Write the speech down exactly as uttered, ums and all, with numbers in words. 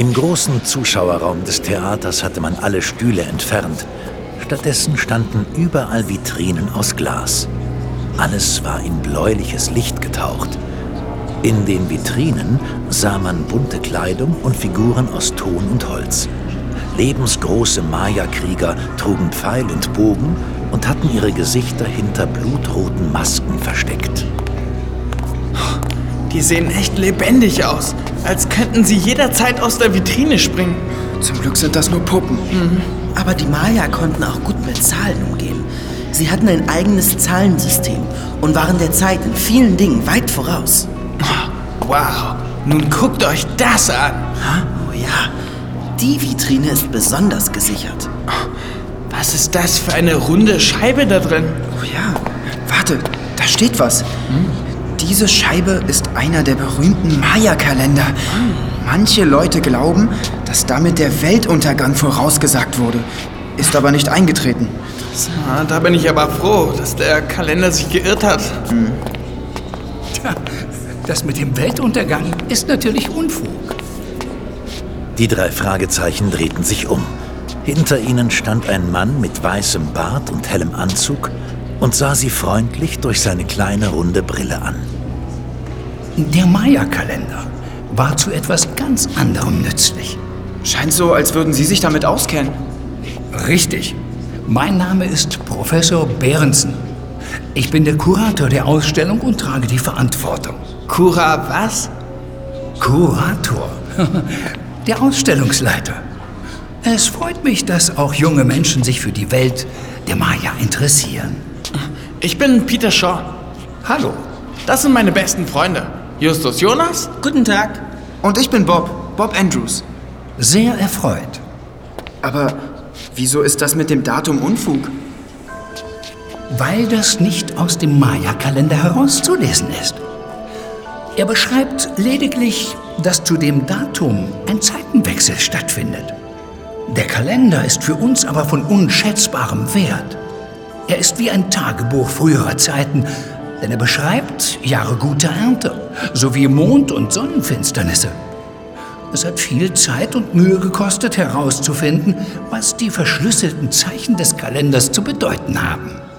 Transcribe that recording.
Im großen Zuschauerraum des Theaters hatte man alle Stühle entfernt. Stattdessen standen überall Vitrinen aus Glas. Alles war in bläuliches Licht getaucht. In den Vitrinen sah man bunte Kleidung und Figuren aus Ton und Holz. Lebensgroße Maya-Krieger trugen Pfeil und Bogen und hatten ihre Gesichter hinter blutroten Masken versteckt. Die sehen echt lebendig aus, als könnten sie jederzeit aus der Vitrine springen. Zum Glück sind das nur Puppen. Mhm. Aber die Maya konnten auch gut mit Zahlen umgehen. Sie hatten ein eigenes Zahlensystem und waren der Zeit in vielen Dingen weit voraus. Wow, nun guckt euch das an. Oh ja, die Vitrine ist besonders gesichert. Was ist das für eine runde Scheibe da drin? Oh ja, warte, da steht was. Hm? Diese Scheibe ist einer der berühmten Maya-Kalender. Manche Leute glauben, dass damit der Weltuntergang vorausgesagt wurde. Ist aber nicht eingetreten. Ah, da bin ich aber froh, dass der Kalender sich geirrt hat. Hm. Tja, das mit dem Weltuntergang ist natürlich Unfug. Die drei Fragezeichen drehten sich um. Hinter ihnen stand ein Mann mit weißem Bart und hellem Anzug und sah sie freundlich durch seine kleine runde Brille an. Der Maya-Kalender war zu etwas ganz anderem nützlich. Scheint so, als würden Sie sich damit auskennen. Richtig. Mein Name ist Professor Behrensen. Ich bin der Kurator der Ausstellung und trage die Verantwortung. Kura was? Kurator. Der Ausstellungsleiter. Es freut mich, dass auch junge Menschen sich für die Welt der Maya interessieren. Ich bin Peter Shaw. Hallo. Das sind meine besten Freunde. Justus Jonas. Guten Tag. Und ich bin Bob, Bob Andrews. Sehr erfreut. Aber wieso ist das mit dem Datum Unfug? Weil das nicht aus dem Maya-Kalender herauszulesen ist. Er beschreibt lediglich, dass zu dem Datum ein Zeitenwechsel stattfindet. Der Kalender ist für uns aber von unschätzbarem Wert. Er ist wie ein Tagebuch früherer Zeiten, denn er beschreibt Jahre guter Ernte, sowie Mond- und Sonnenfinsternisse. Es hat viel Zeit und Mühe gekostet, herauszufinden, was die verschlüsselten Zeichen des Kalenders zu bedeuten haben.